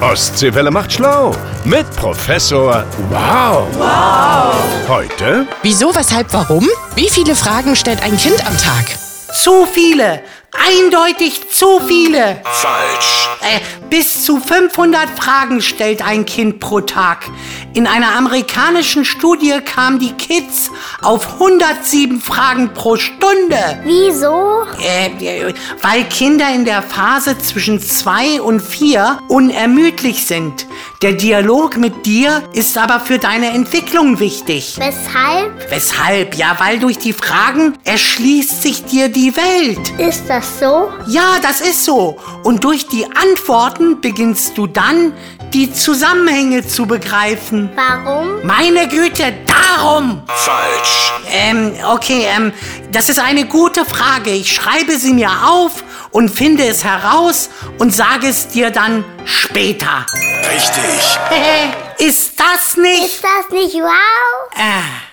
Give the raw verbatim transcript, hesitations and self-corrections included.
Ostseewelle macht schlau mit Professor Wow. Wow. Heute? Wieso, weshalb, warum? Wie viele Fragen stellt ein Kind am Tag? Zu viele. Eindeutig zu viele. Falsch. Äh, bis zu fünfhundert Fragen stellt ein Kind pro Tag. In einer amerikanischen Studie kamen die Kids auf hundertsieben Fragen pro Stunde. Wieso? Äh, weil Kinder in der Phase zwischen zwei und vier unermüdlich sind. Der Dialog mit dir ist aber für deine Entwicklung wichtig. Weshalb? Weshalb? Ja, weil durch die Fragen erschließt sich dir die Welt. Ist das so? Ja, das ist so. Und durch die Antworten beginnst du dann, die Zusammenhänge zu begreifen. Warum? Meine Güte, darum! Falsch. Ähm, okay, ähm, das ist eine gute Frage. Ich schreibe sie mir auf und finde es heraus und sage es dir dann später. Richtig. Ist das nicht? Ist das nicht wow? Äh.